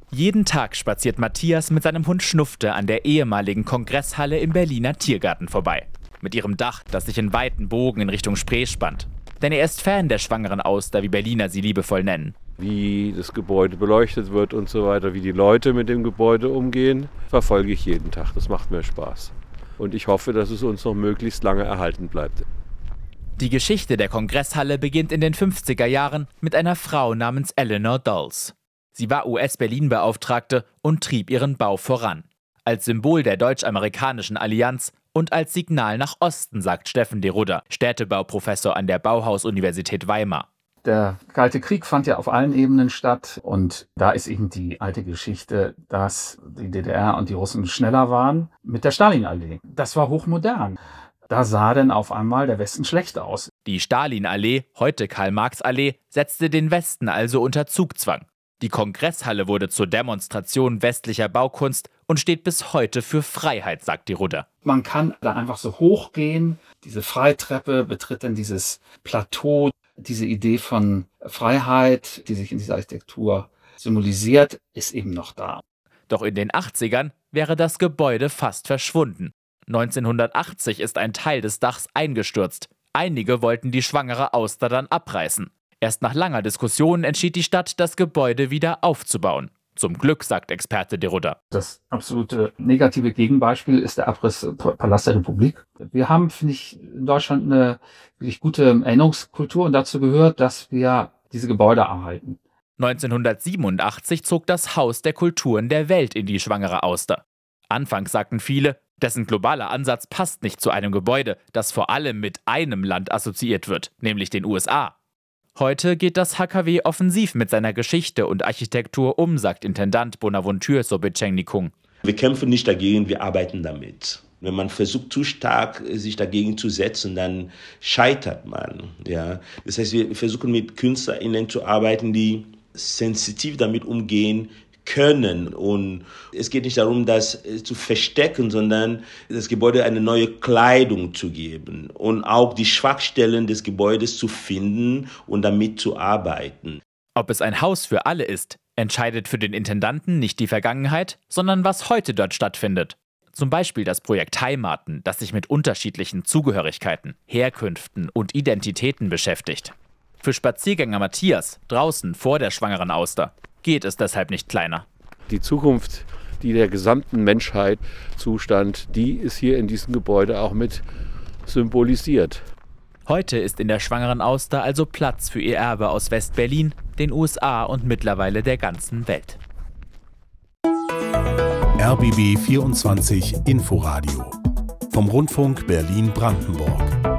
Jeden Tag spaziert Matthias mit seinem Hund Schnufte an der ehemaligen Kongresshalle im Berliner Tiergarten vorbei. Mit ihrem Dach, das sich in weiten Bogen in Richtung Spree spannt. Denn er ist Fan der schwangeren Auster, wie Berliner sie liebevoll nennen. Wie das Gebäude beleuchtet wird und so weiter, wie die Leute mit dem Gebäude umgehen, verfolge ich jeden Tag. Das macht mir Spaß. Und ich hoffe, dass es uns noch möglichst lange erhalten bleibt. Die Geschichte der Kongresshalle beginnt in den 50er Jahren mit einer Frau namens Eleanor Dulles. Sie war US-Berlin-Beauftragte und trieb ihren Bau voran. Als Symbol der deutsch-amerikanischen Allianz und als Signal nach Osten, sagt Steffen de Rudder, Städtebauprofessor an der Bauhaus-Universität Weimar. Der Kalte Krieg fand ja auf allen Ebenen statt und da ist eben die alte Geschichte, dass die DDR und die Russen schneller waren mit der Stalinallee. Das war hochmodern. Da sah dann auf einmal der Westen schlecht aus. Die Stalinallee, heute Karl-Marx-Allee, setzte den Westen also unter Zugzwang. Die Kongresshalle wurde zur Demonstration westlicher Baukunst und steht bis heute für Freiheit, sagt die Rudder. Man kann da einfach so hochgehen. Diese Freitreppe betritt dann dieses Plateau. Diese Idee von Freiheit, die sich in dieser Architektur symbolisiert, ist eben noch da. Doch in den 80ern wäre das Gebäude fast verschwunden. 1980 ist ein Teil des Dachs eingestürzt. Einige wollten die schwangere Auster dann abreißen. Erst nach langer Diskussion entschied die Stadt, das Gebäude wieder aufzubauen. Zum Glück, sagt Experte de Rudder. Das absolute negative Gegenbeispiel ist der Abriss Palast der Republik. Wir haben, finde ich, in Deutschland eine wirklich gute Erinnerungskultur und dazu gehört, dass wir diese Gebäude erhalten. 1987 zog das Haus der Kulturen der Welt in die schwangere Auster. Anfangs sagten viele, dessen globaler Ansatz passt nicht zu einem Gebäude, das vor allem mit einem Land assoziiert wird, nämlich den USA. Heute geht das HKW offensiv mit seiner Geschichte und Architektur um, sagt Intendant Bonaventure Sobitscheng-Nikung. Wir kämpfen nicht dagegen, wir arbeiten damit. Wenn man versucht, zu stark sich dagegen zu setzen, dann scheitert man. Ja? Das heißt, wir versuchen mit KünstlerInnen zu arbeiten, die sensitiv damit umgehen können. Und es geht nicht darum, das zu verstecken, sondern das Gebäude eine neue Kleidung zu geben und auch die Schwachstellen des Gebäudes zu finden und damit zu arbeiten. Ob es ein Haus für alle ist, entscheidet für den Intendanten nicht die Vergangenheit, sondern was heute dort stattfindet. Zum Beispiel das Projekt Heimaten, das sich mit unterschiedlichen Zugehörigkeiten, Herkünften und Identitäten beschäftigt. Für Spaziergänger Matthias, draußen vor der schwangeren Auster, geht es deshalb nicht kleiner. Die Zukunft, die der gesamten Menschheit zustand, die ist hier in diesem Gebäude auch mit symbolisiert. Heute ist in der schwangeren Auster also Platz für ihr Erbe aus West-Berlin, den USA und mittlerweile der ganzen Welt. RBB 24 Inforadio vom Rundfunk Berlin-Brandenburg.